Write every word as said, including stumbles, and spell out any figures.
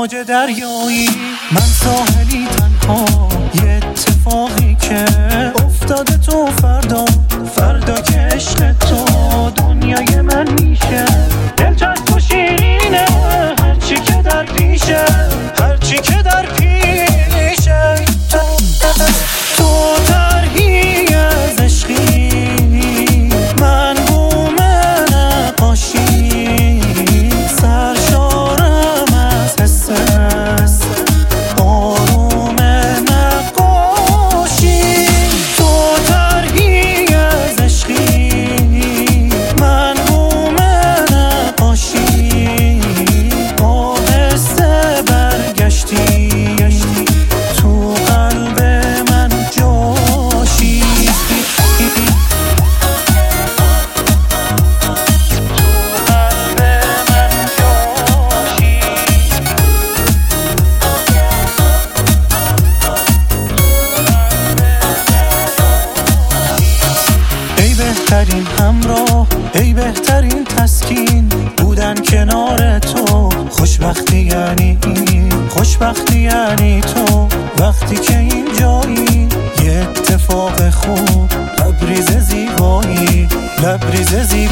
موج دریایی، من ساحلی تنها، یه اتفاقی که افتاده تو فردا، فردا که عشق تو دنیای من میشه. دلچسب و شیرینه هرچی که در پیشه، هرچی که در پیشه. تو, تو ترهی از عشقی، من بوم نقاشی، سرشارم از حس آروم نقاشی. تو ترهی از عشقی، من بوم نقاشی، آهسته برگشتی تو قلب من جاشی. ای بهترین همراه، ای بهترین تسکین، بودن کنار تو خوشبختی یعنی این، خوشبختی یعنی تو. وقتی که اینجایی یه اتفاق خوب، لبریز زیبایی، لبریز زیبایی.